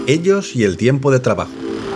Ellos y el tiempo de trabajo.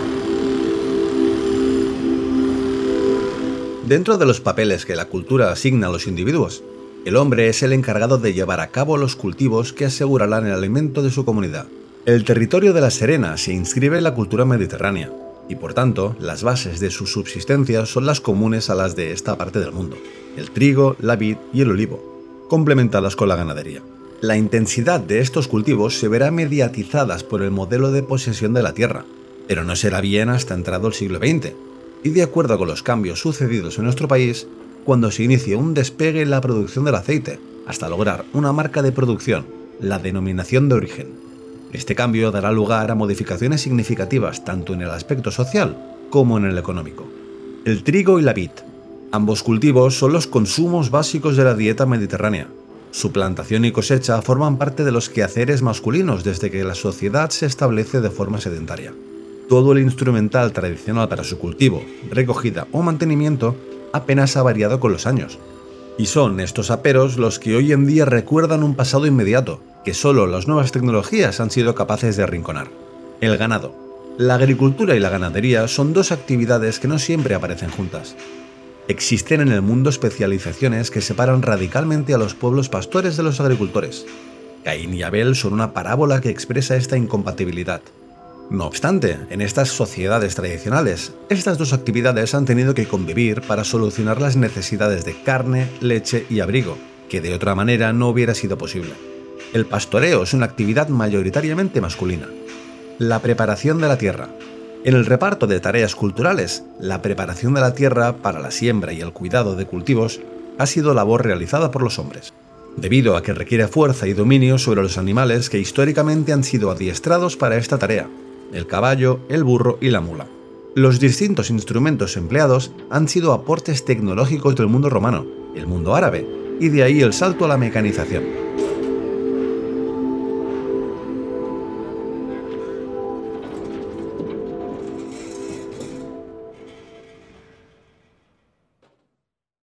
Dentro de los papeles que la cultura asigna a los individuos, el hombre es el encargado de llevar a cabo los cultivos que asegurarán el alimento de su comunidad. El territorio de La Serena se inscribe en la cultura mediterránea, y por tanto, las bases de su subsistencia son las comunes a las de esta parte del mundo: el trigo, la vid y el olivo, complementadas con la ganadería. La intensidad de estos cultivos se verá mediatizadas por el modelo de posesión de la tierra, pero no será bien hasta entrado el siglo XX, y de acuerdo con los cambios sucedidos en nuestro país, cuando se inicie un despegue en la producción del aceite, hasta lograr una marca de producción, la denominación de origen. Este cambio dará lugar a modificaciones significativas tanto en el aspecto social como en el económico. El trigo y la vid. Ambos cultivos son los consumos básicos de la dieta mediterránea. Su plantación y cosecha forman parte de los quehaceres masculinos desde que la sociedad se establece de forma sedentaria. Todo el instrumental tradicional para su cultivo, recogida o mantenimiento apenas ha variado con los años. Y son estos aperos los que hoy en día recuerdan un pasado inmediato, que solo las nuevas tecnologías han sido capaces de arrinconar. El ganado. La agricultura y la ganadería son dos actividades que no siempre aparecen juntas. Existen en el mundo especializaciones que separan radicalmente a los pueblos pastores de los agricultores. Caín y Abel son una parábola que expresa esta incompatibilidad. No obstante, en estas sociedades tradicionales, estas dos actividades han tenido que convivir para solucionar las necesidades de carne, leche y abrigo, que de otra manera no hubiera sido posible. El pastoreo es una actividad mayoritariamente masculina. La preparación de la tierra. En el reparto de tareas culturales, la preparación de la tierra para la siembra y el cuidado de cultivos ha sido labor realizada por los hombres, debido a que requiere fuerza y dominio sobre los animales que históricamente han sido adiestrados para esta tarea: el caballo, el burro y la mula. Los distintos instrumentos empleados han sido aportes tecnológicos del mundo romano, el mundo árabe, y de ahí el salto a la mecanización.